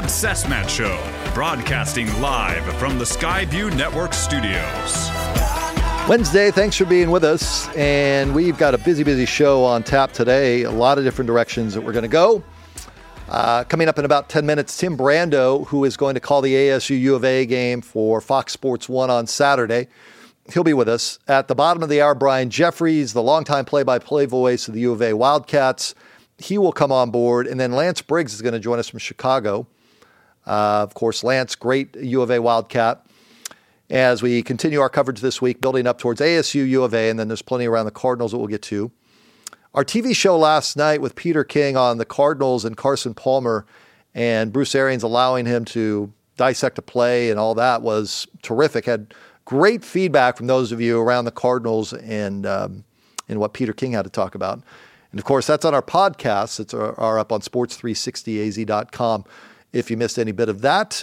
Cessmat Show, broadcasting live from the Skyview Network studios. Wednesday, thanks for being with us. And we've got a busy show on tap today. A lot of different directions that we're going to go. Coming up in about 10 minutes, Tim Brando, who is going to call the ASU U of A game for Fox Sports 1 on Saturday. He'll be with us. At the bottom of the hour, Brian Jeffries, the longtime play-by-play voice of the U of A Wildcats. He will come on board. And then Lance Briggs is going to join us from Chicago. Of course, Lance, great U of A Wildcat. As we continue our coverage this week, building up towards ASU, U of A, and then there's plenty around the Cardinals that we'll get to. Our TV show last night with Peter King on the Cardinals and Carson Palmer and Bruce Arians allowing him to dissect a play and all that was terrific. Had great feedback from those of you around the Cardinals and what Peter King had to talk about. And, of course, that's on our podcasts. It's are up on sports360az.com if you missed any bit of that.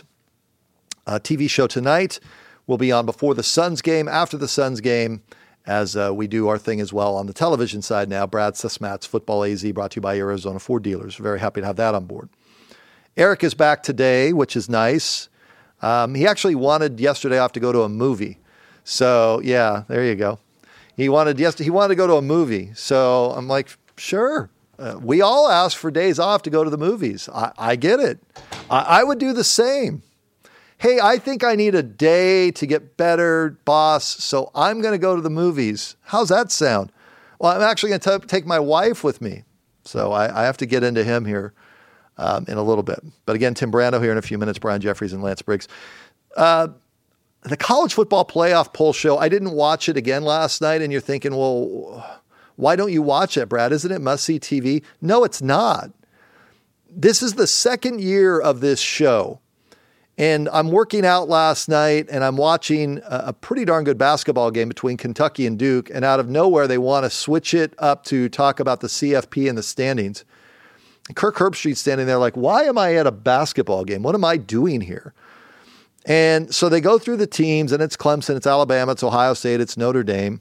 TV show tonight will be on before the Suns game, after the Suns game, as we do our thing as well on the television side now. Brad Cessmat's Football AZ, brought to you by Arizona Ford Dealers. Very happy to have that on board. Eric is back today, which is nice. He actually wanted yesterday off to go to a movie. So, yeah, there you go. He wanted to go to a movie. So I'm like, sure. We all ask for days off to go to the movies. I get it. I would do the same. Hey, I think I need a day to get better, boss, so I'm going to go to the movies. How's that sound? Well, I'm actually going to take my wife with me. So I have to get into him here in a little bit. But again, Tim Brando here in a few minutes, Brian Jeffries and Lance Briggs. The college football playoff poll show, I didn't watch it again last night, and you're thinking, well, why don't you watch it, Brad? Isn't it must-see TV? No, it's not. This is the second year of this show. And I'm working out last night, and I'm watching a pretty darn good basketball game between Kentucky and Duke, and out of nowhere, they want to switch it up to talk about the CFP and the standings. And Kirk Herbstreit's standing there like, why am I at a basketball game? What am I doing here? And so they go through the teams, and it's Clemson, it's Alabama, it's Ohio State, it's Notre Dame.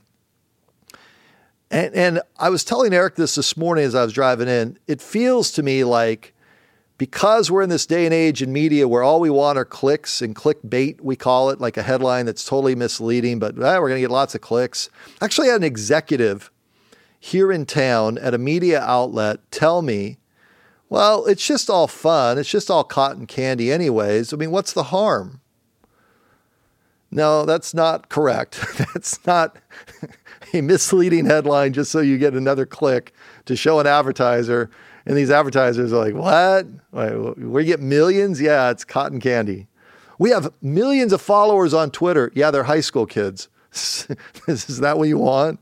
And I was telling Eric this morning as I was driving in, it feels to me like, because we're in this day and age in media where all we want are clicks and clickbait, we call it, like a headline that's totally misleading, but we're going to get lots of clicks. Actually, I had an executive here in town at a media outlet tell me, well, it's just all fun. It's just all cotton candy anyways. I mean, what's the harm? No, that's not correct. That's not a misleading headline just so you get another click to show an advertiser. And these advertisers are like, what? We get millions? Yeah, it's cotton candy. We have millions of followers on Twitter. Yeah, they're high school kids. Is that what you want?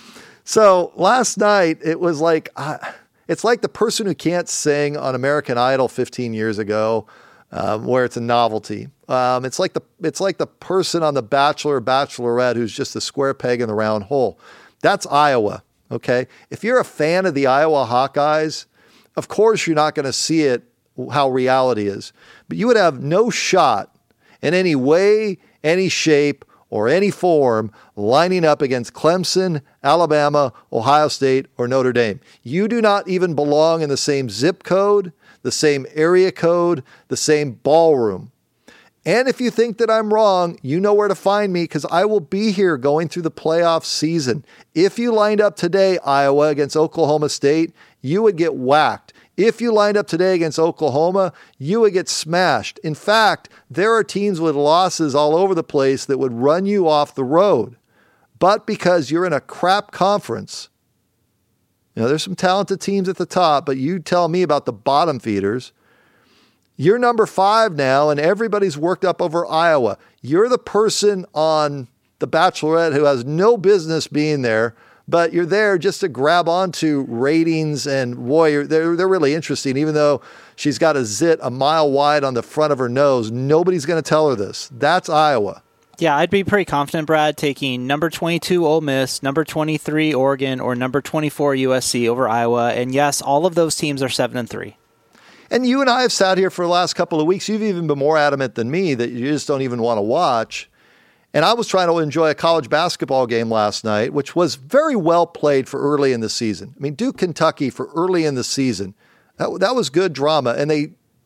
So last night, it was like, it's like the person who can't sing on American Idol 15 years ago, where it's a novelty. It's like the person on The Bachelor or Bachelorette who's just a square peg in the round hole. That's Iowa, okay? If you're a fan of the Iowa Hawkeyes, of course, you're not going to see it how reality is, but you would have no shot in any way, any shape, or any form lining up against Clemson, Alabama, Ohio State, or Notre Dame. You do not even belong in the same zip code, the same area code, the same ballroom. And if you think that I'm wrong, you know where to find me because I will be here going through the playoff season. If you lined up today, Iowa against Oklahoma State, you would get whacked. If you lined up today against Oklahoma, you would get smashed. In fact, there are teams with losses all over the place that would run you off the road. But because you're in a crap conference, there's some talented teams at the top, but you tell me about the bottom feeders. You're number 5 now, and everybody's worked up over Iowa. You're the person on The Bachelorette who has no business being there, but you're there just to grab onto ratings, and boy, they're really interesting. Even though she's got a zit a mile wide on the front of her nose, nobody's going to tell her this. That's Iowa. Yeah, I'd be pretty confident, Brad, taking number 22 Ole Miss, number 23 Oregon, or number 24 USC over Iowa. And yes, all of those teams are 7-3. And you and I have sat here for the last couple of weeks. You've even been more adamant than me that you just don't even want to watch. And I was trying to enjoy a college basketball game last night, which was very well played for early in the season. I mean, Duke, Kentucky for early in the season, that was good drama. And they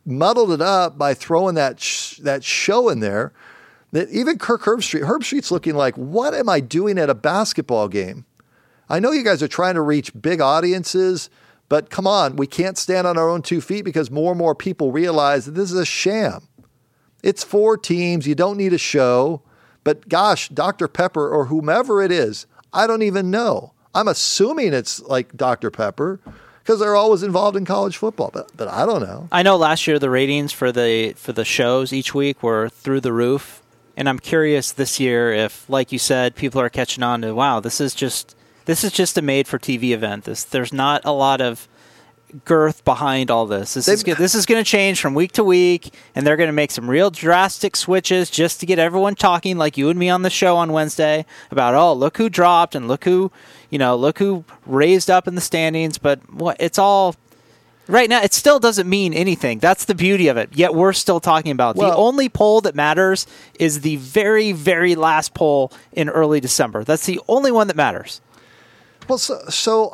muddled it up by throwing that show in there that even Kirk Herbstreit's looking like, what am I doing at a basketball game? I know you guys are trying to reach big audiences, but come on, we can't stand on our own 2 feet because more and more people realize that this is a sham. It's 4 teams. You don't need a show. But gosh, Dr. Pepper or whomever it is, I don't even know. I'm assuming it's like Dr. Pepper because they're always involved in college football, but I don't know. I know last year the ratings for the shows each week were through the roof, and I'm curious this year if, like you said, people are catching on to, wow, this is just a made-for-TV event. There's not a lot of girth behind all this. This is going to change from week to week, and they're going to make some real drastic switches just to get everyone talking, like you and me on the show on Wednesday about, oh, look who dropped and look who raised up in the standings. But it's all right now. It still doesn't mean anything. That's the beauty of it. Yet we're still talking about the only poll that matters is the very, very last poll in early December. That's the only one that matters. Well, so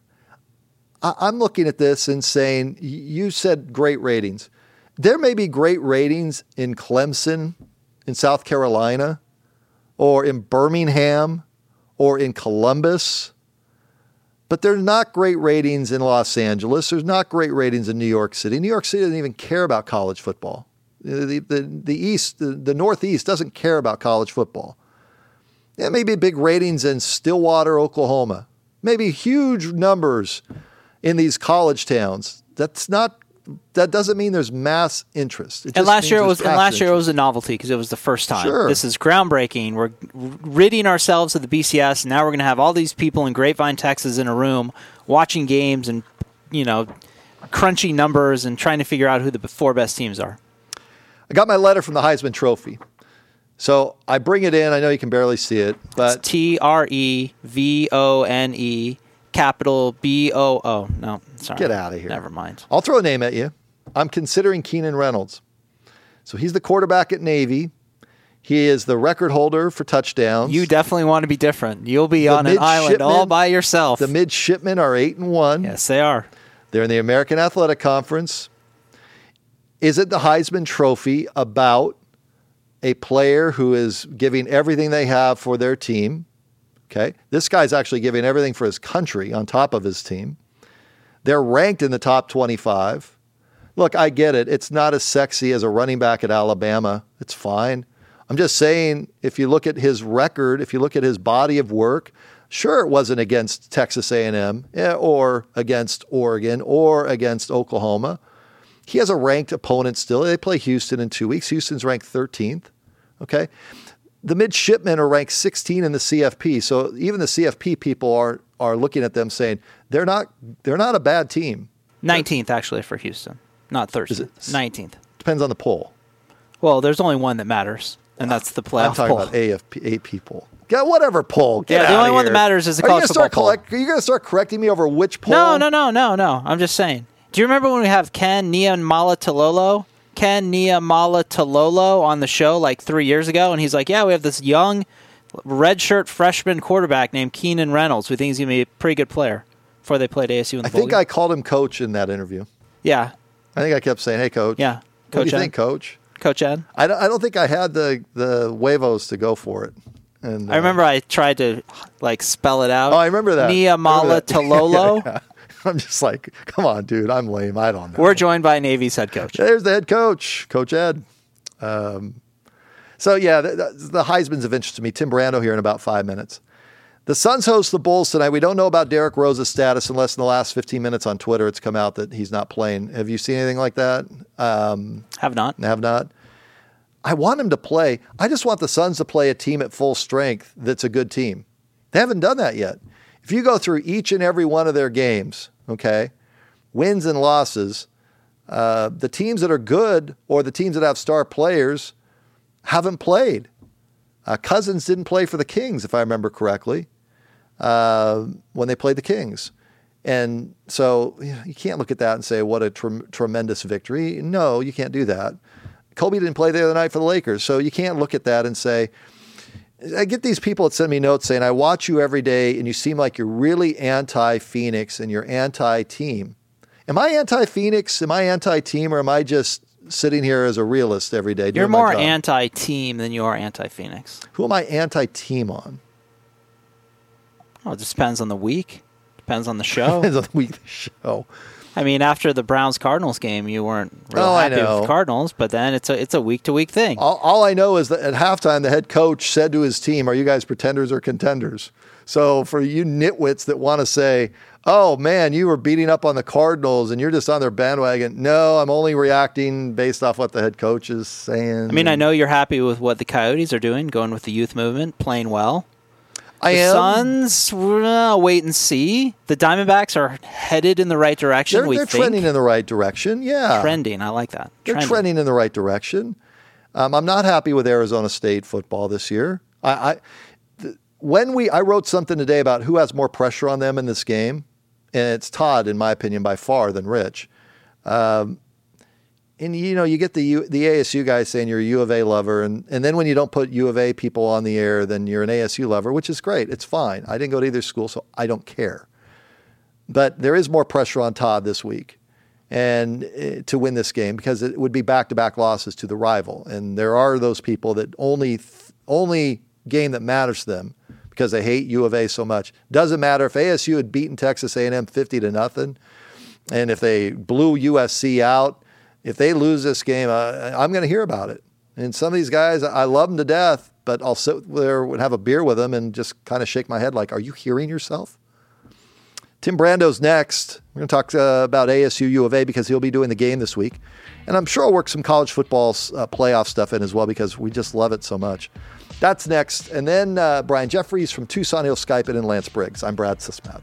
I'm looking at this and saying, you said great ratings. There may be great ratings in Clemson, in South Carolina, or in Birmingham, or in Columbus, but there's not great ratings in Los Angeles. There's not great ratings in New York City. New York City doesn't even care about college football. The Northeast doesn't care about college football. There may be big ratings in Stillwater, Oklahoma. Maybe huge numbers in these college towns. That doesn't mean there's mass interest. And last year it was a novelty because it was the first time. Sure. This is groundbreaking. We're ridding ourselves of the BCS, and now we're going to have all these people in Grapevine, Texas, in a room watching games and crunching numbers and trying to figure out who the 4 best teams are. I got my letter from the Heisman Trophy. So I bring it in. I know you can barely see it, but it's TREVONE, capital BOO. No, sorry. Get out of here. Never mind. I'll throw a name at you. I'm considering Keenan Reynolds. So he's the quarterback at Navy. He is the record holder for touchdowns. You definitely want to be different. You'll be on an island all by yourself. The midshipmen are 8-1. Yes, they are. They're in the American Athletic Conference. Is it the Heisman Trophy about a player who is giving everything they have for their team? Okay. This guy's actually giving everything for his country on top of his team. They're ranked in the top 25. Look, I get it. It's not as sexy as a running back at Alabama. It's fine. I'm just saying, if you look at his record, if you look at his body of work, sure, it wasn't against Texas A&M or against Oregon or against Oklahoma. He has a ranked opponent still. They play Houston in 2 weeks. Houston's ranked 13th. Okay. The midshipmen are ranked 16 in the CFP. So even the CFP people are looking at them saying they're not a bad team. 19th actually for Houston, not 13th. 19th. Depends on the poll. Well, there's only one that matters, and that's the playoff poll. I'm talking about AFP people. Yeah, whatever poll. Get the only one that matters is the college football poll. Are you going to start correcting me over which poll? No. I'm just saying. Do you remember when we have Ken Niamala-Talolo on the show like 3 years ago? And he's like, yeah, we have this young redshirt freshman quarterback named Keenan Reynolds. We think he's going to be a pretty good player before they played ASU in the bowl game. I called him coach in that interview. Yeah. I think I kept saying, hey, coach. Yeah. What do you think, coach? Coach Ed? I don't think I had the huevos to go for it. And I remember I tried to spell it out. Oh, I remember that. Niamala-Talolo. Yeah. I'm just like, come on, dude. I'm lame. I don't know. We're joined by Navy's head coach. There's the head coach, Coach Ed. The Heisman's of interest to me. Tim Brando here in about 5 minutes. The Suns host the Bulls tonight. We don't know about Derrick Rose's status unless in the last 15 minutes on Twitter it's come out that he's not playing. Have you seen anything like that? Have not. I want him to play. I just want the Suns to play a team at full strength that's a good team. They haven't done that yet. If you go through each and every one of their games, okay, wins and losses, the teams that are good or the teams that have star players haven't played. Cousins didn't play for the Kings, if I remember correctly, when they played the Kings. And so you can't look at that and say, what a tremendous victory. No, you can't do that. Kobe didn't play the other night for the Lakers, so you can't look at that and say, I get these people that send me notes saying, I watch you every day and you seem like you're really anti-Phoenix and you're anti-team. Am I anti-Phoenix? Am I anti-team? Or am I just sitting here as a realist every day? You're more anti-team than you are anti-Phoenix. Who am I anti-team on? Oh, it just depends on the week. Depends on the show. Depends on the week of the show. I mean, after the Browns-Cardinals game, you weren't real happy with the Cardinals, but then it's a week-to-week thing. All I know is that at halftime, the head coach said to his team, "Are you guys pretenders or contenders?" So for you nitwits that want to say, "Oh, man, you were beating up on the Cardinals and you're just on their bandwagon," no, I'm only reacting based off what the head coach is saying. I mean, I know you're happy with what the Coyotes are doing, going with the youth movement, playing well. I am. Suns, wait and see. The Diamondbacks are headed in the right direction. They're trending in the right direction. Yeah, trending. I like that. They're trending in the right direction. I'm not happy with Arizona State football this year. I wrote something today about who has more pressure on them in this game, and it's Todd, in my opinion, by far than Rich. And, you get the ASU guys saying you're a U of A lover, and then when you don't put U of A people on the air, then you're an ASU lover, which is great. It's fine. I didn't go to either school, so I don't care. But there is more pressure on Todd this week and to win this game because it would be back-to-back losses to the rival. And there are those people that only game that matters to them because they hate U of A so much. Doesn't matter if ASU had beaten Texas A&M 50-0, and if they blew USC out. If they lose this game, I'm going to hear about it. And some of these guys, I love them to death, but I'll sit there and have a beer with them and just kind of shake my head like, are you hearing yourself? Tim Brando's next. We're going to talk about ASU U of A because he'll be doing the game this week. And I'm sure I'll work some college football playoff stuff in as well because we just love it so much. That's next. And then Brian Jeffries from Tucson, he'll Skype it, and Lance Briggs. I'm Brad Sismat.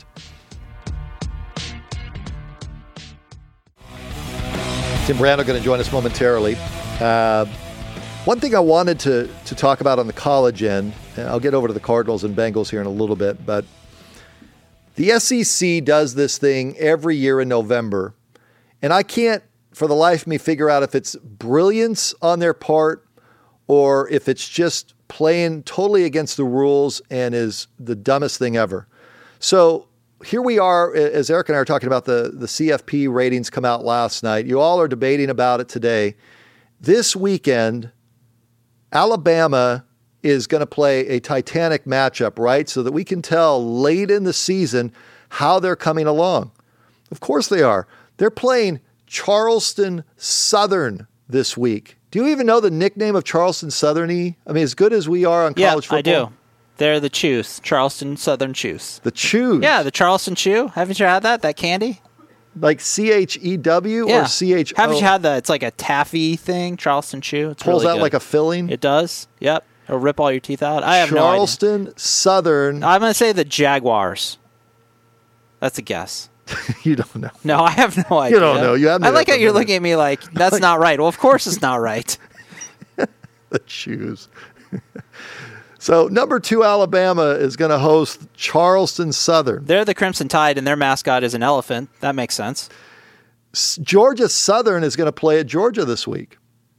Tim Brando going to join us momentarily. One thing I wanted to talk about on the college end, and I'll get over to the Cardinals and Bengals here in a little bit, but the SEC does this thing every year in November, and I can't, for the life of me, figure out if it's brilliance on their part or if it's just playing totally against the rules and is the dumbest thing ever. So here we are, as Eric and I are talking about the CFP ratings come out last night. You all are debating about it today. This weekend, Alabama is going to play a titanic matchup, right? So that we can tell late in the season how they're coming along. Of course they are. They're playing Charleston Southern this week. Do you even know the nickname of Charleston Southern-y? I mean, as good as we are on college football. Yeah, I do. They're the Chews, Charleston Southern Chews. The Chews? Yeah, the Charleston Chew. Haven't you had that candy? Like CHEW or CHO? Haven't you had that? It's like a taffy thing, Charleston Chew. It's pulls really out good. like a filling? It does. Yep. It'll rip all your teeth out. I have no idea. Charleston Southern. I'm going to say the Jaguars. That's a guess. You don't know. No, I have no idea. You don't know. You haven't. I like how you're looking at me like, that's not right. Well, of course it's not right. The Chews. So number 2 Alabama is going to host Charleston Southern. They're the Crimson Tide, and their mascot is an elephant. That makes sense. Georgia Southern is going to play at Georgia this week.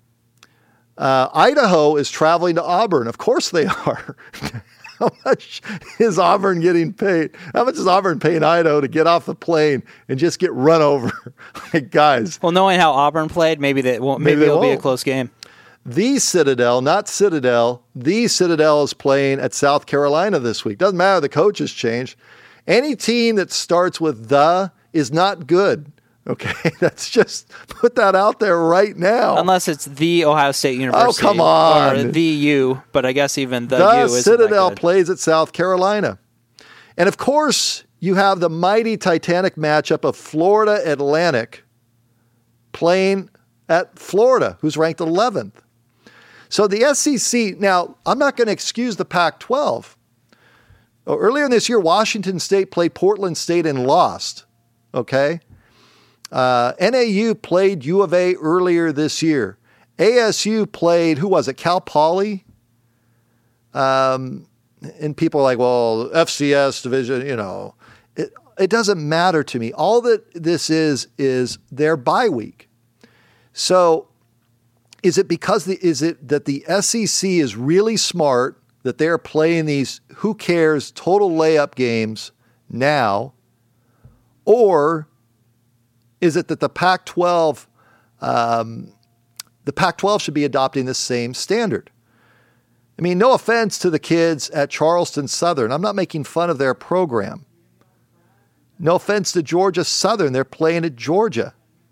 Idaho is traveling to Auburn. Of course they are. How much is Auburn getting paid? How much is Auburn paying Idaho to get off the plane and just get run over? Like, guys. Well, knowing how Auburn played, maybe it'll be a close game. The Citadel, not Citadel, the Citadel is playing at South Carolina this week. Doesn't matter, the coach has changed. Any team that starts with the is not good. Okay, that's just put that out there right now. Unless it's the Ohio State University. Oh, come on. Or the U, but I guess even the U isn't Citadel that good. plays at South Carolina. And of course, you have the mighty Titanic matchup of Florida Atlantic playing at Florida, who's ranked 11th. So the SEC, now, I'm not going to excuse the Pac-12. Earlier this year, Washington State played Portland State and lost. Okay? NAU played U of A earlier this year. ASU played, who was it, Cal Poly? And people are like, well, FCS division, it doesn't matter to me. All that this is their bye week. So is it that the SEC is really smart that they're playing these who cares total layup games now, or is it that the Pac-12 should be adopting this same standard. I mean, no offense to the kids at Charleston Southern. I'm not making fun of their program. No offense to Georgia Southern. They're playing at Georgia.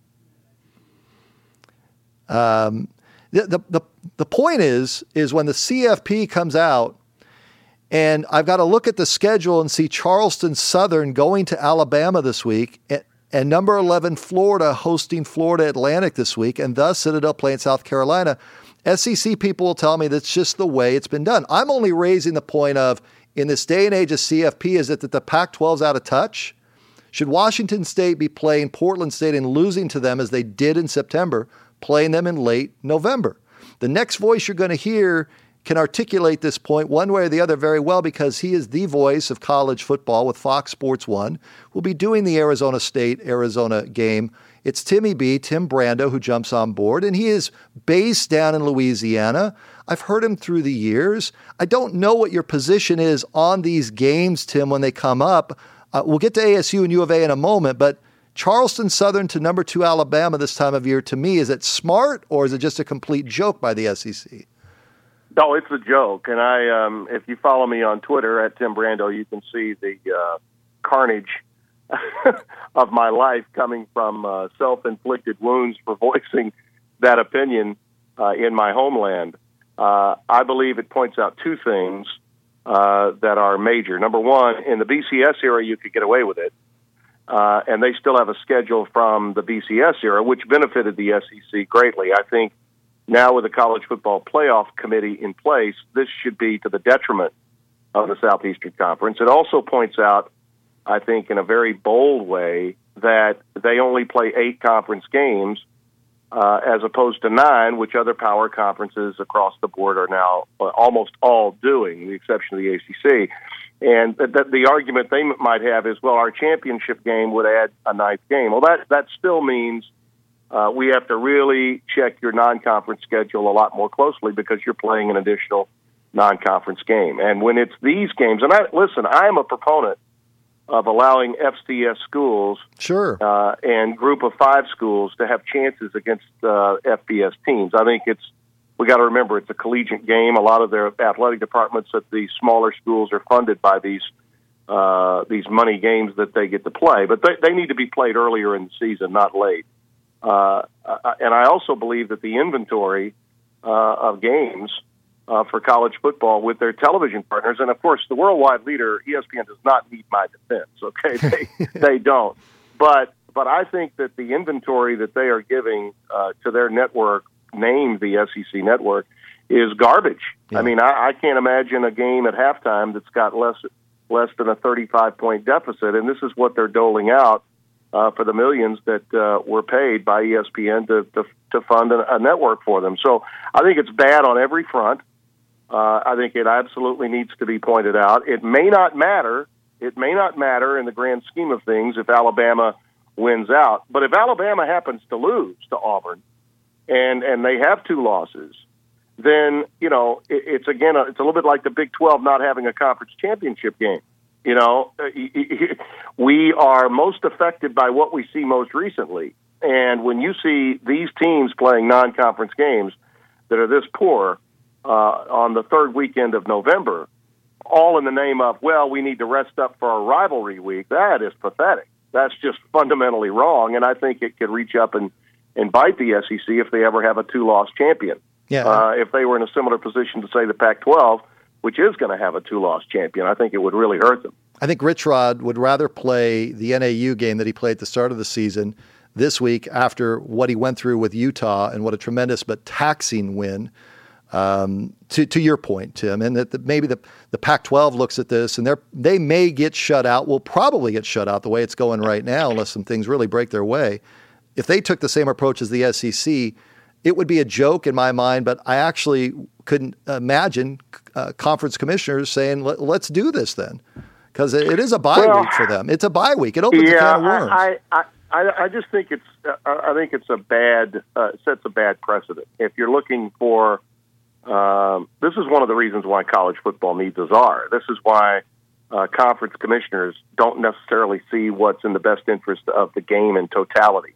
The point is when the CFP comes out, and I've got to look at the schedule and see Charleston Southern going to Alabama this week, and number 11 Florida hosting Florida Atlantic this week, and thus Citadel playing South Carolina. SEC people will tell me that's just the way it's been done. I'm only raising the point of, in this day and age of CFP, is it that the Pac-12's out of touch? Should Washington State be playing Portland State and losing to them as they did in September, playing them in late November? The next voice you're going to hear can articulate this point one way or the other very well, because he is the voice of college football with Fox Sports 1. We'll be doing the Arizona State-Arizona game. It's Tim Brando, who jumps on board, and he is based down in Louisiana. I've heard him through the years. I don't know what your position is on these games, Tim, when they come up. We'll get to ASU and U of A in a moment, but Charleston Southern to number 2 Alabama this time of year, to me, is it smart or is it just a complete joke by the SEC? No, it's a joke. And if you follow me on Twitter at Tim Brando, you can see the carnage of my life coming from self-inflicted wounds for voicing that opinion in my homeland. I believe it points out two things that are major. Number one, in the BCS era, you could get away with it. And they still have a schedule from the BCS era, which benefited the SEC greatly. I think now with the College Football Playoff Committee in place, this should be to the detriment of the Southeastern Conference. It also points out, I think, in a very bold way, that they only play 8 conference games as opposed to 9, which other power conferences across the board are now almost all doing, with the exception of the ACC. And the argument they might have is, well, our championship game would add a 9th game. Well, that still means we have to really check your non-conference schedule a lot more closely, because you're playing an additional non-conference game. And when it's these games, and I am a proponent of allowing FCS schools and group of 5 schools to have chances against FBS teams. I think we got to remember it's a collegiate game. A lot of their athletic departments at the smaller schools are funded by these money games that they get to play, but they need to be played earlier in the season, not late. And I also believe that the inventory of games for college football with their television partners, and of course the worldwide leader, ESPN, does not need my defense. Okay, they don't. But I think that the inventory that they are giving to their network, named the SEC network, is garbage. Yeah. I mean, I can't imagine a game at halftime that's got less than a 35-point deficit, and this is what they're doling out for the millions that were paid by ESPN to fund a network for them. So I think it's bad on every front. I think it absolutely needs to be pointed out. It may not matter. It may not matter in the grand scheme of things if Alabama wins out. But if Alabama happens to lose to Auburn, and they have 2 losses, then, it's a little bit like the Big 12 not having a conference championship game. We are most affected by what we see most recently. And when you see these teams playing non-conference games that are this poor on the 3rd weekend of November, all in the name of, well, we need to rest up for our rivalry week, that is pathetic. That's just fundamentally wrong. And I think it could reach up and bite the SEC if they ever have a 2-loss champion. Yeah. If they were in a similar position to, say, the Pac-12, which is going to have a 2-loss champion, I think it would really hurt them. I think Rich Rod would rather play the NAU game that he played at the start of the season this week after what he went through with Utah, and what a tremendous but taxing win, to your point, Tim, and that maybe the Pac-12 looks at this and they may get shut out. Will probably get shut out the way it's going right now, unless some things really break their way. If they took the same approach as the SEC, it would be a joke in my mind, but I actually couldn't imagine conference commissioners saying, let's do this then, because it is a bye week for them. It's a bye week. It opens a can of worms. I just think it's a bad sets a bad precedent. If you're looking for, this is one of the reasons why college football needs a czar. This is why conference commissioners don't necessarily see what's in the best interest of the game in totality.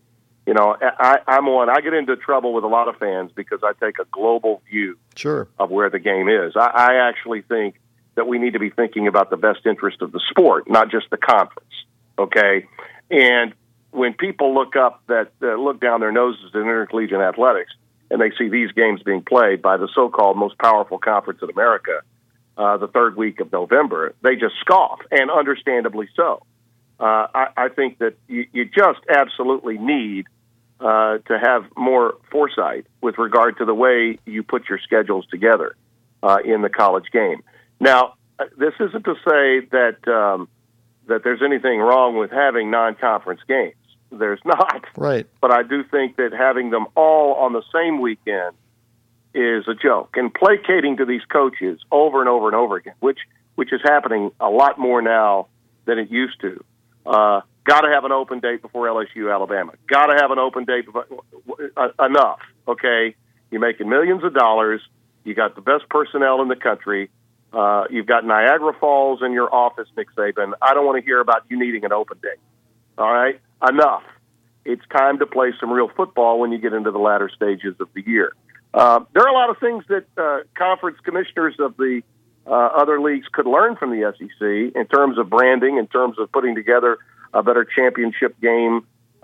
You know, I'm one. I get into trouble with a lot of fans because I take a global view of where the game is. I actually think that we need to be thinking about the best interest of the sport, not just the conference. Okay, and when people look down their noses at intercollegiate athletics and they see these games being played by the so-called most powerful conference in America, the third week of November, they just scoff, and understandably so. I think that you just absolutely need to have more foresight with regard to the way you put your schedules together in the college game. Now, this isn't to say that that there's anything wrong with having non-conference games. There's not. Right. But I do think that having them all on the same weekend is a joke. And placating to these coaches over and over and over again, which is happening a lot more now than it used to. Got to have an open date before LSU, Alabama. Got to have an open date before, enough, okay? You're making millions of dollars. You got the best personnel in the country. You've got Niagara Falls in your office, Nick Saban. I don't want to hear about you needing an open date. All right? Enough. It's time to play some real football when you get into the latter stages of the year. There are a lot of things that conference commissioners of the other leagues could learn from the SEC in terms of branding, in terms of putting together a better championship game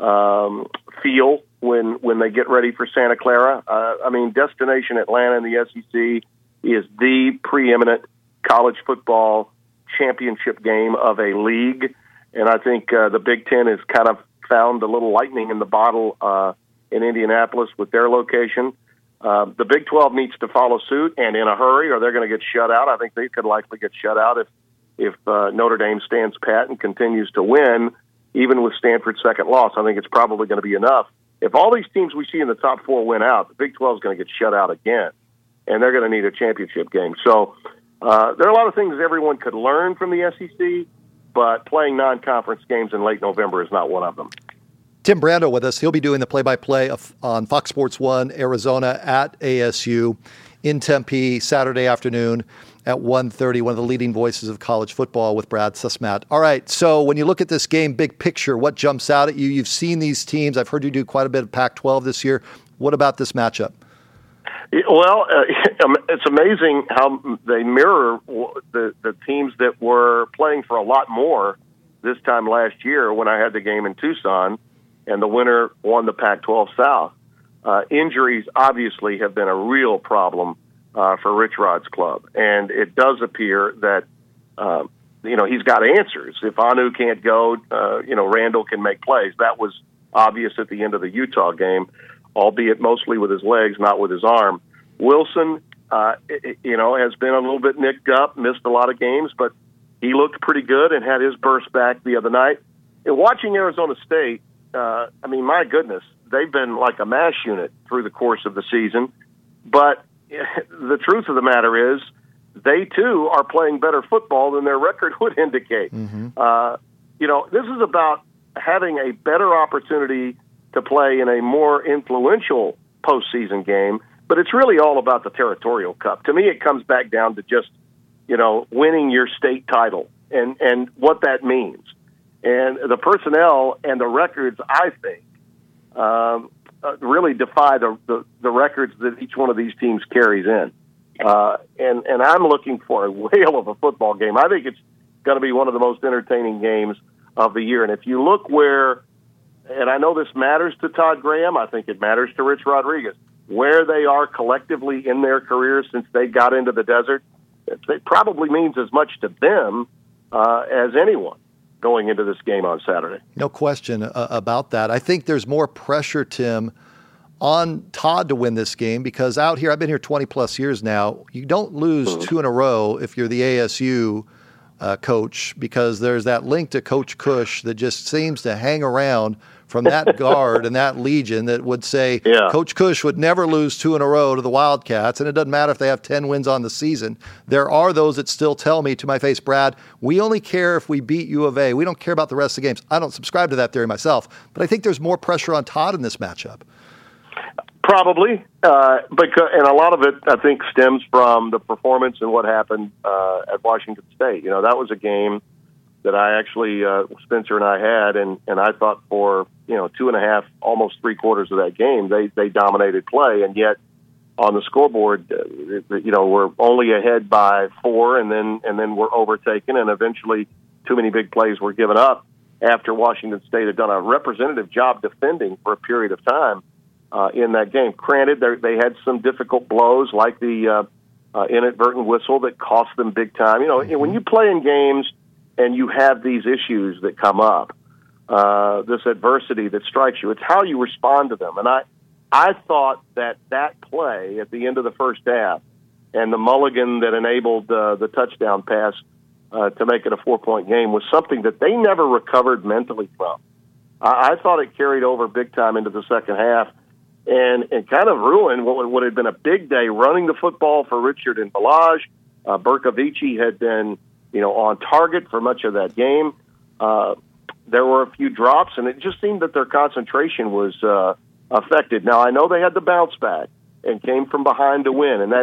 feel when they get ready for Santa Clara. I mean, Destination Atlanta in the SEC is the preeminent college football championship game of a league, and I think the Big Ten has kind of found a little lightning in the bottle in Indianapolis with their location. The Big 12 needs to follow suit, and in a hurry, or they're going to get shut out. I think they could likely get shut out if Notre Dame stands pat and continues to win, even with Stanford's second loss. I think it's probably going to be enough. If all these teams we see in the top four win out, the Big 12 is going to get shut out again, and they're going to need a championship game. So there are a lot of things everyone could learn from the SEC, but playing non-conference games in late November is not one of them. Tim Brando with us. He'll be doing the play-by-play on Fox Sports 1, Arizona at ASU in Tempe, Saturday afternoon at 1:30, one of the leading voices of college football with Brad Susmat. All right, so when you look at this game, big picture, what jumps out at you? You've seen these teams. I've heard you do quite a bit of Pac-12 this year. What about this matchup? Well, it's amazing how they mirror the teams that were playing for a lot more this time last year when I had the game in Tucson, and the winner won the Pac-12 South. Injuries obviously have been a real problem for Rich Rod's club, and it does appear that he's got answers. If Anu can't go, Randall can make plays. That was obvious at the end of the Utah game, albeit mostly with his legs, not with his arm. Wilson, has been a little bit nicked up, missed a lot of games, but he looked pretty good and had his burst back the other night. And watching Arizona State, my goodness, they've been like a mash unit through the course of the season. But the truth of the matter is they, too, are playing better football than their record would indicate. Mm-hmm. This is about having a better opportunity to play in a more influential postseason game, but it's really all about the Territorial Cup. To me, it comes back down to just, winning your state title and what that means. And the personnel and the records, I think, really defy the records that each one of these teams carries in. And I'm looking for a whale of a football game. I think it's going to be one of the most entertaining games of the year. And if you look and I know this matters to Todd Graham, I think it matters to Rich Rodriguez, where they are collectively in their careers since they got into the desert, it probably means as much to them as anyone going into this game on Saturday. No question about that. I think there's more pressure, Tim, on Todd to win this game because out here, I've been here 20 plus years now, you don't lose two in a row if you're the ASU coach, because there's that link to Coach Cush that just seems to hang around from that guard and that legion that would say Coach Cush would never lose two in a row to the Wildcats, and it doesn't matter if they have 10 wins on the season. There are those that still tell me to my face, Brad, we only care if we beat U of A. We don't care about the rest of the games. I don't subscribe to that theory myself, but I think there's more pressure on Todd in this matchup. Probably, and a lot of it, I think, stems from the performance and what happened at Washington State. That was a game that I actually, Spencer and I had, and I thought for, 2.5, almost 3/4 of that game, they dominated play, and yet on the scoreboard, we're only ahead by 4, and then we're overtaken, and eventually too many big plays were given up after Washington State had done a representative job defending for a period of time in that game. Granted, they had some difficult blows, like the inadvertent whistle that cost them big time. When you play in games and you have these issues that come up, this adversity that strikes you, it's how you respond to them. And I thought that play at the end of the first half and the mulligan that enabled the touchdown pass to make it a 4-point game was something that they never recovered mentally from. I thought it carried over big time into the second half and kind of ruined what would have been a big day running the football for Richard and Balaj. Bercovici had been, on target for much of that game. There were a few drops, and it just seemed that their concentration was affected. Now, I know they had the bounce back and came from behind to win, and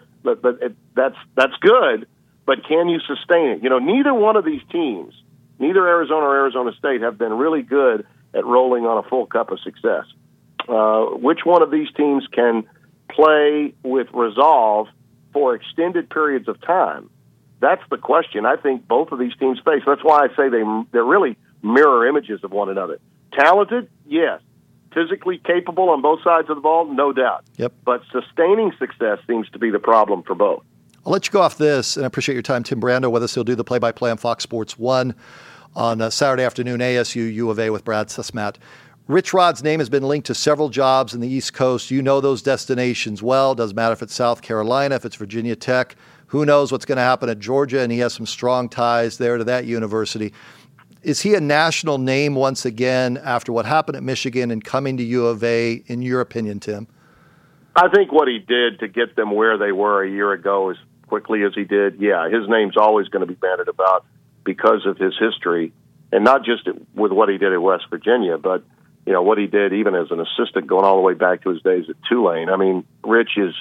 that's good, but can you sustain it? Neither one of these teams, neither Arizona or Arizona State, have been really good at rolling on a full cup of success. Which one of these teams can play with resolve for extended periods of time? That's the question I think both of these teams face. That's why I say they're really mirror images of one another. Talented, yes. Physically capable on both sides of the ball, no doubt. Yep. But sustaining success seems to be the problem for both. I'll let you go off this, and I appreciate your time. Tim Brando with us. He'll do the play-by-play on Fox Sports 1 on Saturday afternoon, ASU, U of A with Brad Susmat. Rich Rod's name has been linked to several jobs in the East Coast. You know those destinations well. Doesn't matter if it's South Carolina, if it's Virginia Tech. Who knows what's going to happen at Georgia, and he has some strong ties there to that university. Is he a national name once again after what happened at Michigan and coming to U of A, in your opinion, Tim? I think what he did to get them where they were a year ago as quickly as he did, yeah, his name's always going to be bandied about because of his history, and not just with what he did at West Virginia, but what he did even as an assistant going all the way back to his days at Tulane. I mean, Rich is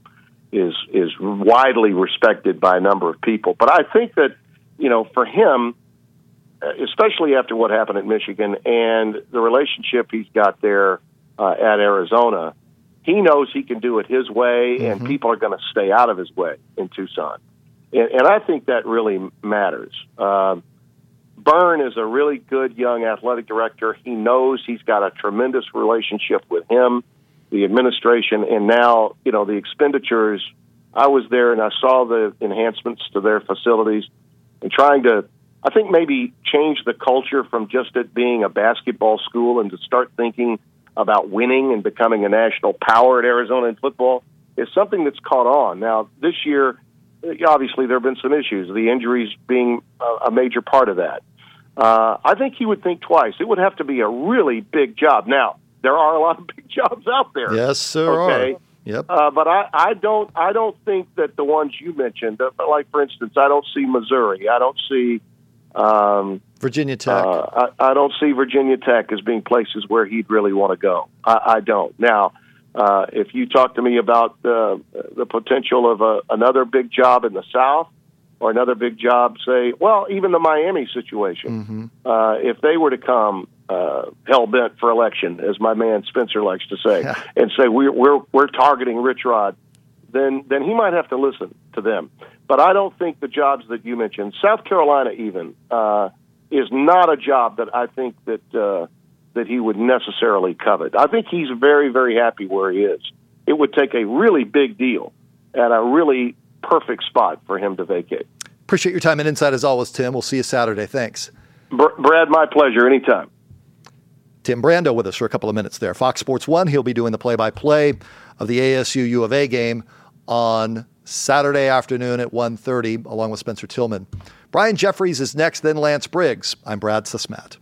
widely respected by a number of people. But I think that, for him, especially after what happened at Michigan and the relationship he's got there at Arizona, he knows he can do it his way, and people are going to stay out of his way in Tucson. And I think that really matters. Byrne is a really good young athletic director. He knows he's got a tremendous relationship with him, the administration, and now, the expenditures. I was there and I saw the enhancements to their facilities and trying to, I think, maybe change the culture from just it being a basketball school and to start thinking about winning and becoming a national power at Arizona in football is something that's caught on. Now, this year, obviously, there have been some issues, the injuries being a major part of that. I think he would think twice. It would have to be a really big job. Now, there are a lot of big jobs out there. Yes, there are. Yep. But I don't think that the ones you mentioned, like for instance, I don't see Missouri. I don't see Virginia Tech. I don't see Virginia Tech as being places where he'd really want to go. I don't. Now, if you talk to me about the potential of another big job in the South, or another big job, say, well, even the Miami situation, if they were to come hell-bent for election, as my man Spencer likes to say, and say we're targeting Rich Rod, then he might have to listen to them. But I don't think the jobs that you mentioned, South Carolina even, is not a job that I think that he would necessarily covet. I think he's very, very happy where he is. It would take a really big deal and a really perfect spot for him to vacate. Appreciate your time and insight as always, Tim. We'll see you Saturday. Thanks. Brad, my pleasure. Anytime. Tim Brando with us for a couple of minutes there. Fox Sports 1, he'll be doing the play-by-play of the ASU U of A game on Saturday afternoon at 1:30, along with Spencer Tillman. Brian Jeffries is next, then Lance Briggs. I'm Brad Susmat.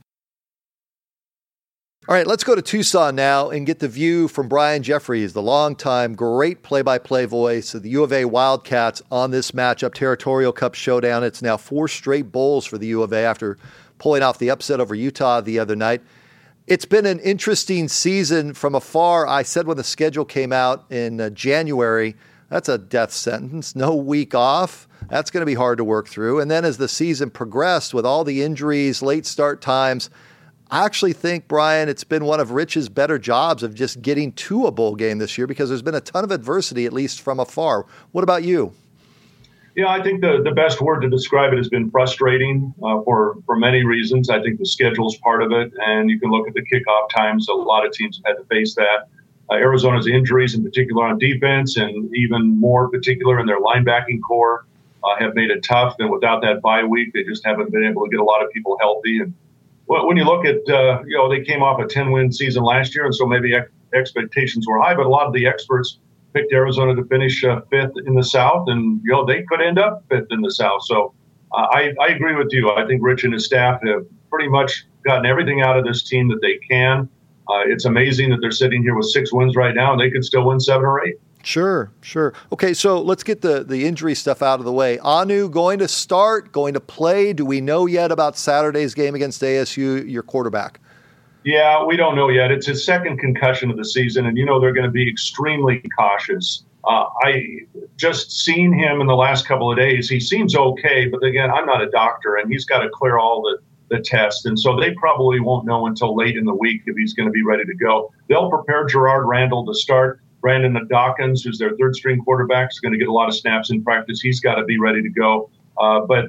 All right, let's go to Tucson now and get the view from Brian Jeffries, the longtime great play-by-play voice of the U of A Wildcats on this matchup, Territorial Cup showdown. It's now 4 straight bowls for the U of A after pulling off the upset over Utah the other night. It's been an interesting season from afar. I said when the schedule came out in January, That's a death sentence. No week off. That's going to be hard to work through. And then as the season progressed with all the injuries, late start times, I actually think, Brian, it's been one of Rich's better jobs of just getting to a bowl game this year because there's been a ton of adversity, at least from afar. What about you? Yeah, I think the best word to describe it has been frustrating for many reasons. I think the schedule's part of it, and you can look at the kickoff times. A lot of teams have had to face that. Arizona's injuries, in particular on defense, and even more particular in their linebacking core, have made it tough. And without that bye week, they just haven't been able to get a lot of people healthy. And when you look at, they came off a 10-win season last year, and so maybe expectations were high, but a lot of the experts picked Arizona to finish fifth in the South, and they could end up fifth in the South. So I agree with you. I think Rich and his staff have pretty much gotten everything out of this team that they can. It's amazing that they're sitting here with 6 wins right now, and they could still win 7 or 8. Sure. Okay, so let's get the injury stuff out of the way. Anu going to start, going to play. Do we know yet about Saturday's game against ASU, your quarterback? Yeah, we don't know yet. It's his second concussion of the season, and they're going to be extremely cautious. I just seen him in the last couple of days. He seems okay, but again, I'm not a doctor, and he's got to clear all the tests, and so they probably won't know until late in the week if he's going to be ready to go. They'll prepare Gerard Randall to start. Brandon Dawkins, who's their third-string quarterback, is going to get a lot of snaps in practice. He's got to be ready to go. But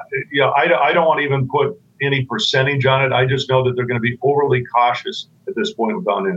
I don't want to even put any percentage on it. I just know that they're going to be overly cautious at this point with Anu.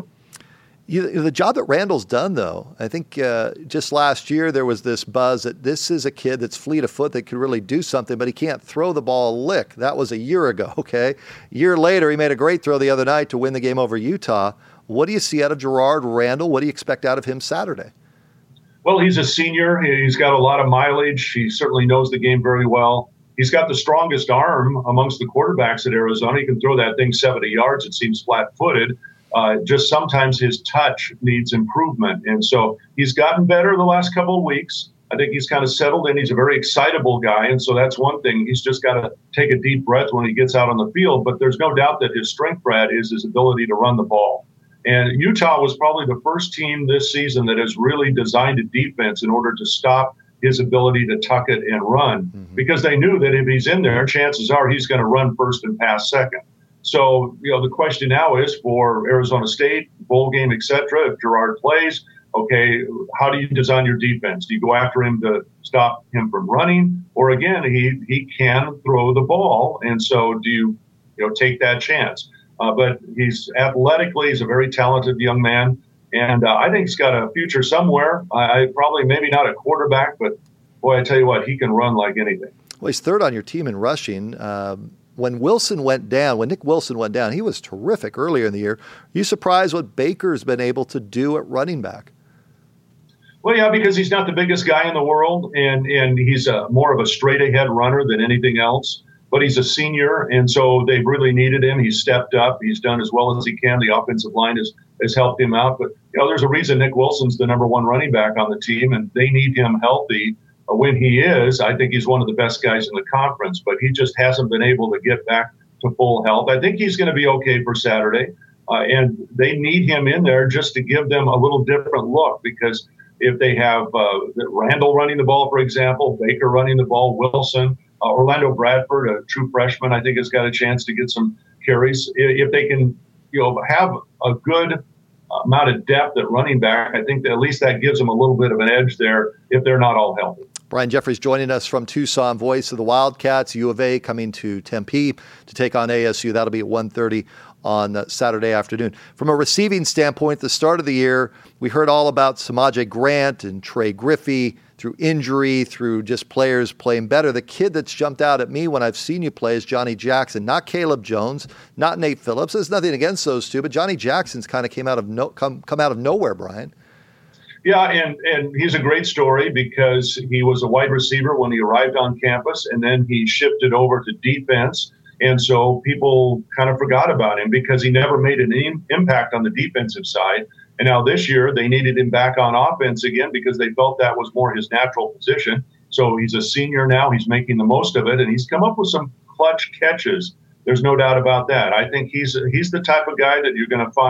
The job that Randall's done, though, I think just last year there was this buzz that this is a kid that's fleet of foot that could really do something, but he can't throw the ball a lick. That was a year ago, okay? A year later, he made a great throw the other night to win the game over Utah. What do you see out of Gerard Randall? What do you expect out of him Saturday? Well, he's a senior. He's got a lot of mileage. He certainly knows the game very well. He's got the strongest arm amongst the quarterbacks at Arizona. He can throw that thing 70 yards. It seems flat-footed. Just sometimes his touch needs improvement. And so he's gotten better the last couple of weeks. I think he's kind of settled in. He's a very excitable guy. And so that's one thing. He's just got to take a deep breath when he gets out on the field. But there's no doubt that his strength, Brad, is his ability to run the ball. And Utah was probably the first team this season that has really designed a defense in order to stop his ability to tuck it and run, because they knew that if he's in there, chances are he's going to run first and pass second. So, the question now is for Arizona State, bowl game, et cetera, if Gerard plays, okay, how do you design your defense? Do you go after him to stop him from running? Or again, he can throw the ball. And so do you take that chance? But he's athletically, he's a very talented young man. And I think he's got a future somewhere. I probably maybe not a quarterback, but boy, I tell you what, he can run like anything. Well, he's third on your team in rushing. When Nick Wilson went down, he was terrific earlier in the year. Are you surprised what Baker's been able to do at running back? Well, yeah, because he's not the biggest guy in the world, and he's more of a straight-ahead runner than anything else. But he's a senior, and so they've really needed him. He's stepped up. He's done as well as he can. The offensive line has helped him out. But there's a reason Nick Wilson's the number one running back on the team, and they need him healthy. When he is, I think he's one of the best guys in the conference, but he just hasn't been able to get back to full health. I think he's going to be okay for Saturday, and they need him in there just to give them a little different look, because if they have Randall running the ball, for example, Baker running the ball, Wilson, Orlando Bradford, a true freshman, I think has got a chance to get some carries. If they can, have a good amount of depth at running back, I think that at least that gives them a little bit of an edge there if they're not all healthy. Brian Jeffries joining us from Tucson, voice of the Wildcats. U of A coming to Tempe to take on ASU. That'll be at 1:30 on Saturday afternoon. From a receiving standpoint, the start of the year, we heard all about Samaje Grant and Trey Griffey through injury, through just players playing better. The kid that's jumped out at me when I've seen you play is Johnny Jackson, not Caleb Jones, not Nate Phillips. There's nothing against those two, but Johnny Jackson's kind of come out of nowhere, Brian. Yeah, and he's a great story because he was a wide receiver when he arrived on campus, and then he shifted over to defense. And so people kind of forgot about him because he never made an impact on the defensive side. And now this year they needed him back on offense again because they felt that was more his natural position. So he's a senior now. He's making the most of it, and he's come up with some clutch catches. There's no doubt about that. I think he's the type of guy that you're going to find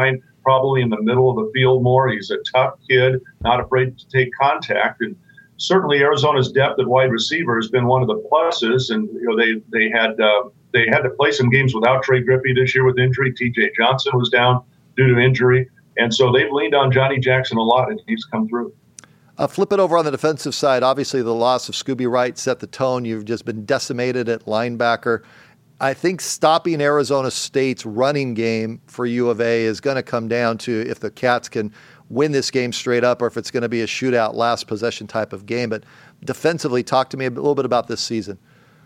probably in the middle of the field more. He's a tough kid, not afraid to take contact. And certainly Arizona's depth at wide receiver has been one of the pluses. And they had to play some games without Trey Griffey this year with injury. T.J. Johnson was down due to injury. And so they've leaned on Johnny Jackson a lot, and he's come through. Flip it over on the defensive side. Obviously, the loss of Scooby Wright set the tone. You've just been decimated at linebacker. I think stopping Arizona State's running game for U of A is going to come down to if the Cats can win this game straight up or if it's going to be a shootout, last possession type of game. But defensively, talk to me a little bit about this season.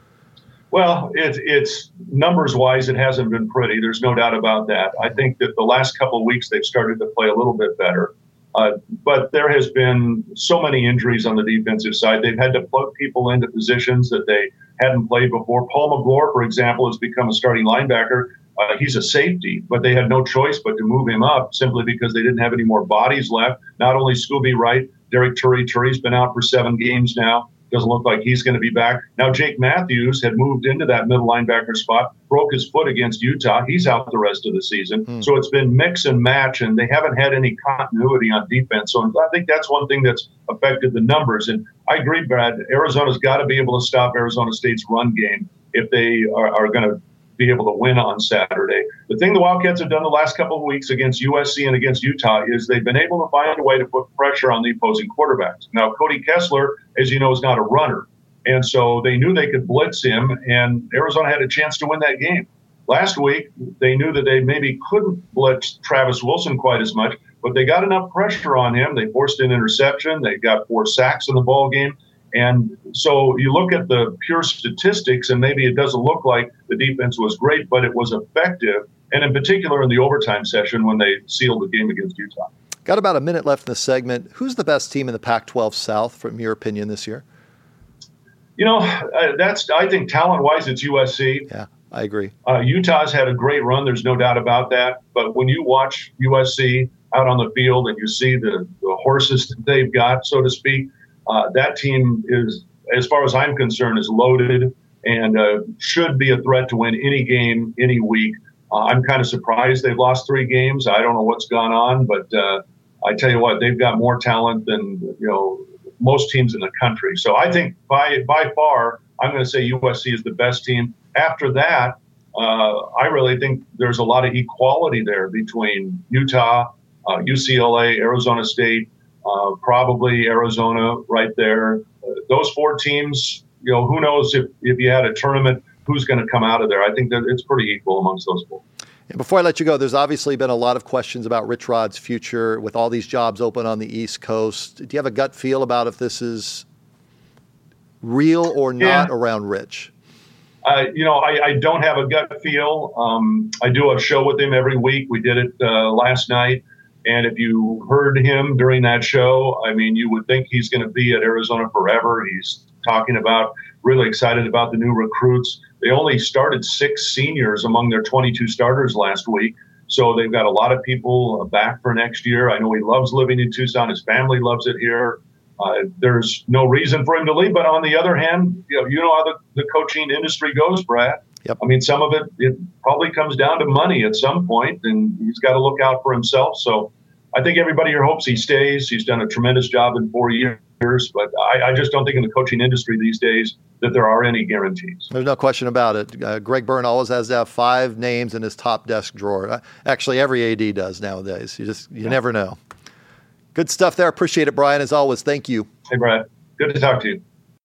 Well, it's numbers-wise, it hasn't been pretty. There's no doubt about that. I think that the last couple of weeks they've started to play a little bit better. But there has been so many injuries on the defensive side. They've had to plug people into positions that they hadn't played before. Paul McGlure, for example, has become a starting linebacker. He's a safety, but they had no choice but to move him up simply because they didn't have any more bodies left. Not only Scooby Wright, Derek Turi's been out for 7 games now. Doesn't look like he's going to be back. Now, Jake Matthews had moved into that middle linebacker spot, broke his foot against Utah. He's out the rest of the season. So it's been mix and match, and they haven't had any continuity on defense. So I think that's one thing that's affected the numbers. And I agree, Brad, Arizona's got to be able to stop Arizona State's run game if they are going to be able to win on Saturday. The thing the Wildcats have done the last couple of weeks against USC and against Utah is they've been able to find a way to put pressure on the opposing quarterbacks. Now, Cody Kessler, as you know, is not a runner. And so they knew they could blitz him, and Arizona had a chance to win that game. Last week, they knew that they maybe couldn't blitz Travis Wilson quite as much, but they got enough pressure on him. They forced an interception. They got 4 sacks in the ball game. And so you look at the pure statistics, and maybe it doesn't look like the defense was great, but it was effective, and in particular in the overtime session when they sealed the game against Utah. Got about a minute left in the segment. Who's the best team in the Pac-12 South, from your opinion, this year? You know, I think talent-wise, it's USC. Yeah, I agree. Utah's had a great run. There's no doubt about that. But when you watch USC out on the field and you see the horses that they've got, so to speak, that team is, as far as I'm concerned, is loaded and should be a threat to win any game, any week. I'm kind of surprised they've lost 3 games. I don't know what's gone on, but I tell you what, they've got more talent than most teams in the country. So I think by far, I'm going to say USC is the best team. After that, I really think there's a lot of equality there between Utah, UCLA, Arizona State, probably Arizona right there. Those 4 teams, who knows if you had a tournament, who's going to come out of there. I think that it's pretty equal amongst those 4. And before I let you go, there's obviously been a lot of questions about Rich Rod's future with all these jobs open on the East Coast. Do you have a gut feel about if this is real or not around Rich? I don't have a gut feel. I do a show with him every week. We did it last night. And if you heard him during that show, I mean, you would think he's going to be at Arizona forever. He's talking about, really excited about the new recruits. They only started 6 seniors among their 22 starters last week. So they've got a lot of people back for next year. I know he loves living in Tucson. His family loves it here. There's no reason for him to leave. But on the other hand, you know how the coaching industry goes, Brad. Yep. I mean, some of it probably comes down to money at some point, and he's got to look out for himself. So I think everybody here hopes he stays. He's done a tremendous job in 4 years, but I just don't think in the coaching industry these days that there are any guarantees. There's no question about it. Greg Byrne always has to have 5 names in his top desk drawer. Actually, every AD does nowadays. You never know. Good stuff there. Appreciate it, Brian, as always. Thank you. Hey, Brad. Good to talk to you.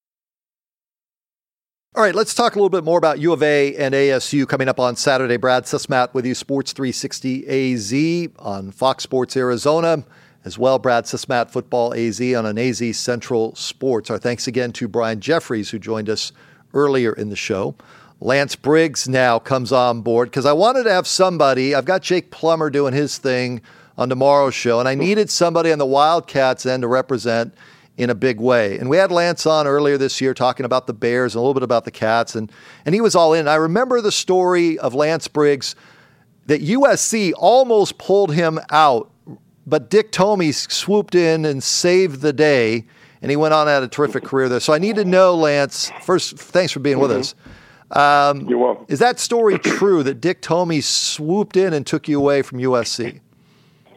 All right, let's talk a little bit more about U of A and ASU coming up on Saturday. Brad Sismat with you, Sports 360 AZ on Fox Sports Arizona, as well Brad Sismat, Football AZ on an AZ Central Sports. Our thanks again to Brian Jeffries, who joined us earlier in the show. Lance Briggs now comes on board because I wanted to have somebody. I've got Jake Plummer doing his thing on tomorrow's show, and I needed somebody on the Wildcats end to represent in a big way. And we had Lance on earlier this year talking about the Bears and a little bit about the Cats, and he was all in. I remember the story of Lance Briggs that USC almost pulled him out, but Dick Tomey swooped in and saved the day, and he went on at a terrific career there. So I need to know, Lance, first, thanks for being with us. You're welcome. Is that story true that Dick Tomey swooped in and took you away from USC?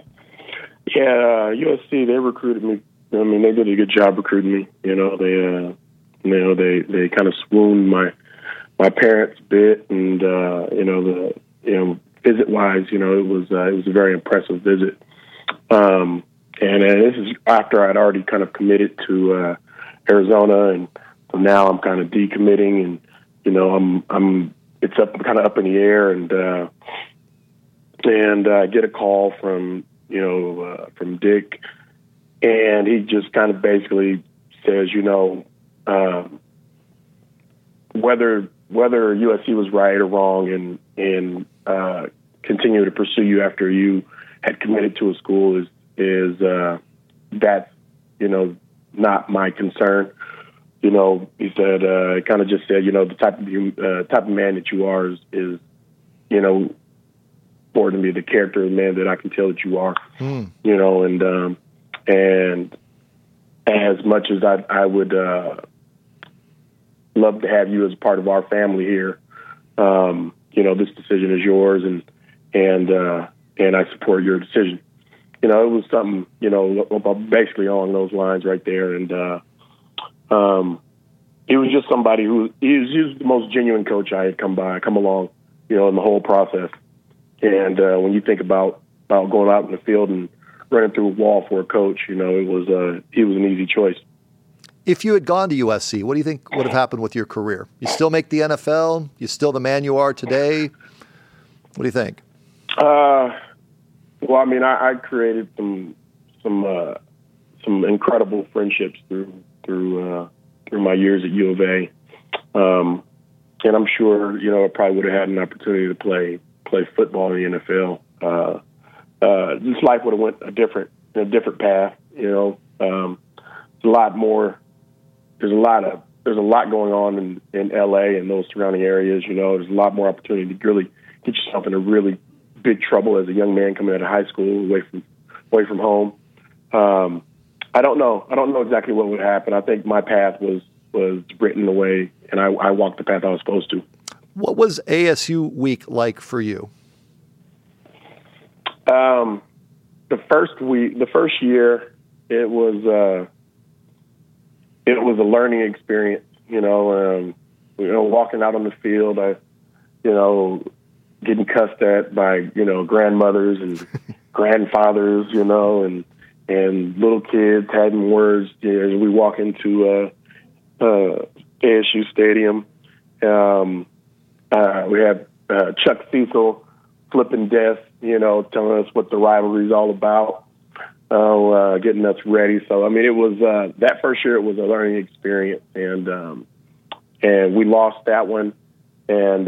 Yeah, USC, they recruited me. I mean, they did a good job recruiting me. They kind of swooned my parents a bit, and visit wise, it was a very impressive visit. And this is after I'd already kind of committed to Arizona, and so now I'm kind of decommitting, and it's kind of up in the air, and I get a call from Dick, and he just kind of basically says, whether USC was right or wrong and continue to pursue you after you had committed to a school is that's not my concern. He said, kind of just said, the type of man that you are is important to me, the character of the man that I can tell that you are, and as much as I would love to have you as a part of our family here, this decision is yours, and I support your decision. It was something, basically along those lines right there. And he was just somebody he was the most genuine coach I had come along, in the whole process. And when you think about going out in the field and running through a wall for a coach, he was an easy choice. If you had gone to USC, what do you think would have happened with your career? You still make the NFL? You still the man you are today? What do you think? Well, I mean, I created some incredible friendships through my years at U of A, and I'm sure I probably would have had an opportunity to play football in the NFL. This life would have went a different path. There's a lot more. There's a lot going on in LA and those surrounding areas. There's a lot more opportunity to really get yourself in a really big trouble as a young man coming out of high school, away from home. I don't know exactly what would happen. I think my path was written the way, and I walked the path I was supposed to. What was ASU week like for you? The first year, it was a learning experience. Walking out on the field, getting cussed at by grandmothers and grandfathers, and little kids having words as we walk into ASU Stadium. We have Chuck Cecil flipping desks, telling us what the rivalry is all about, getting us ready. So, I mean, it was that first year. It was a learning experience, and we lost that one, and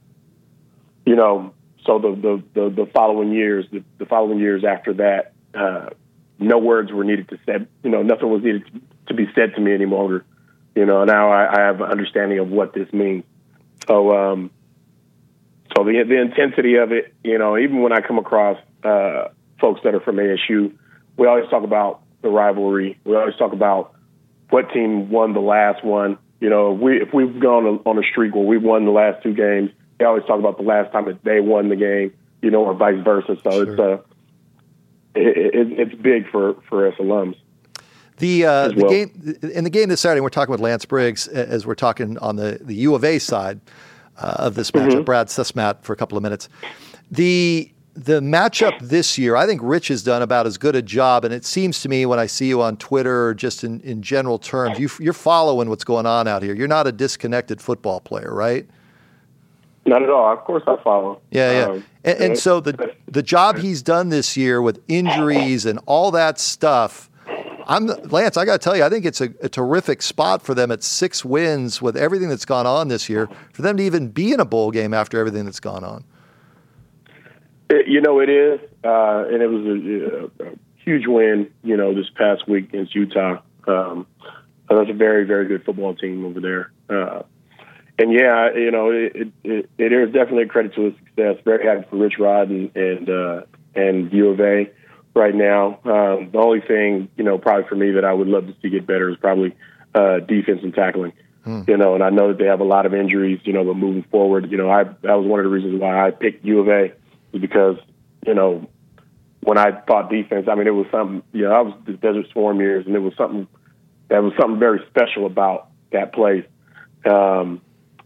so the following years, after that, no words were needed to say. Nothing was needed to be said to me anymore. Now I have an understanding of what this means. So, so the intensity of it, even when I come across folks that are from ASU, we always talk about the rivalry. We always talk about what team won the last one. If we've gone on a streak where we've won the last two games, they always talk about the last time that they won the game, or vice versa. So sure. It's big for us alums. The game this Saturday, we're talking with Lance Briggs as we're talking on the U of A side of this matchup. Brad Sussmat for a couple of minutes. The matchup this year, I think Rich has done about as good a job, and it seems to me when I see you on Twitter or just in general terms, you're following what's going on out here. You're not a disconnected football player, right? Not at all. Of course I follow. Yeah. And so the job he's done this year with injuries and all that stuff, Lance, I got to tell you, I think it's a terrific spot for them at 6 wins with everything that's gone on this year, for them to even be in a bowl game after everything that's gone on. It is. And it was a huge win, this past week against Utah. That's a very, very good football team over there. And yeah, it is definitely a credit to his success. Very happy for Rich Rod and U of A right now. The only thing, probably for me that I would love to see get better is probably defense and tackling. And I know that they have a lot of injuries, but moving forward, that was one of the reasons why I picked U of A, was because, when I thought defense, I mean, it was something. I was the Desert Swarm years, and it was something very special about that place. And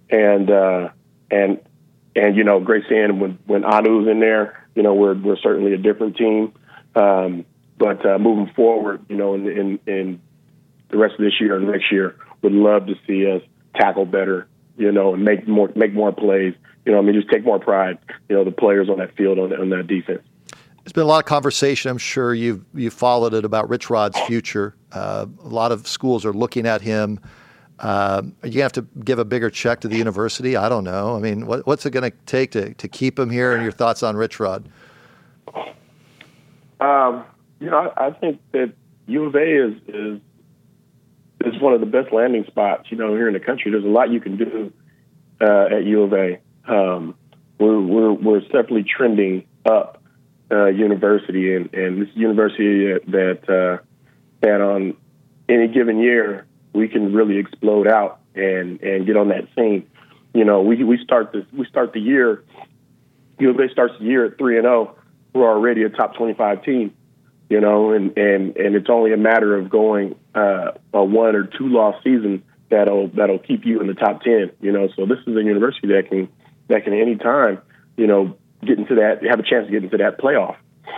great seeing when Anu's in there. We're certainly a different team. But moving forward, in the rest of this year and next year, would love to see us tackle better, and make more plays. Just take more pride, the players on that field on that defense. There's been a lot of conversation. I'm sure you've followed it about Rich Rod's future. A lot of schools are looking at him. Are you going to have to give a bigger check to the university? I don't know. I mean, what's it going to take to keep him here? And your thoughts on Rich Rod? I think that U of A is one of the best landing spots, here in the country. There's a lot you can do at U of A. We're definitely trending up university, and this university that on any given year we can really explode out and get on that scene. We start the year. U of A starts the year at 3-0. We're already a top 25 team. And it's only a matter of going a 1 or 2 loss season that'll keep you in the top 10. So this is a university that can at any time, get into that, have a chance to get into that playoff.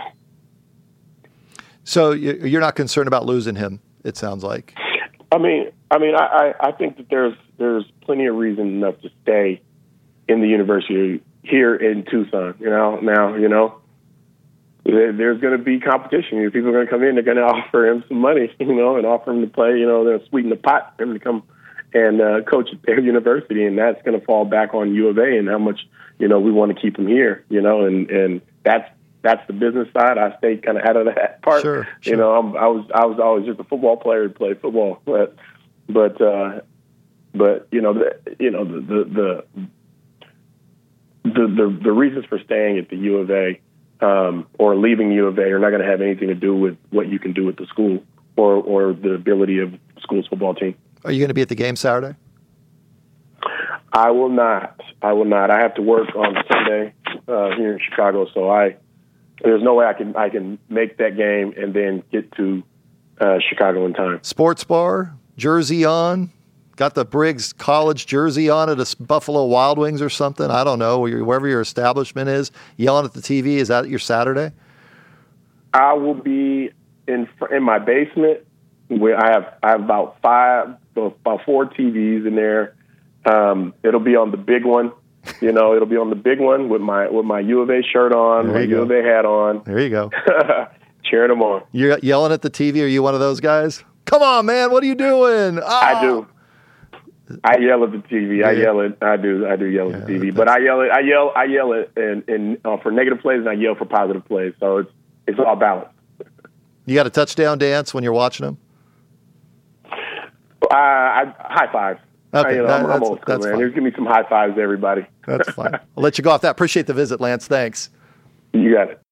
So you're not concerned about losing him, it sounds like. I think that there's plenty of reason enough to stay in the university here in Tucson. There's going to be competition. People are going to come in. They're going to offer him some money, and offer him to play. They'll sweeten the pot for him to come and coach at their university, and that's going to fall back on U of A and how much we want to keep him here. And that's the business side. I stayed kind of out of that part. Sure. I was always just a football player who played football, but the reasons for staying at the U of A or leaving U of A are not going to have anything to do with what you can do with the school or the ability of the school's football team. Are you going to be at the game Saturday? I will not. I have to work on Sunday here in Chicago, so there's no way I can make that game and then get to Chicago in time. Sports bar, jersey on, got the Briggs College jersey on at a Buffalo Wild Wings or something. I don't know, wherever your establishment is, yelling at the TV. Is that your Saturday? I will be in my basement. Where I have about 4 TVs in there. It'll be on the big one. It'll be on the big one with my U of A shirt on, my U of A hat on. There you go. Cheering them on. You're yelling at the TV. Are you one of those guys? Come on, man! What are you doing? Oh. I do. I yell at the TV. I yell at. I do yell at the TV. But I yell it, and for negative plays, and I yell for positive plays. So it's all balanced. You got a touchdown dance when you're watching them? High fives. Okay, I'm old school, man. Just give me some high fives to everybody. That's fine. I'll let you go off that. Appreciate the visit, Lance. Thanks. You got it.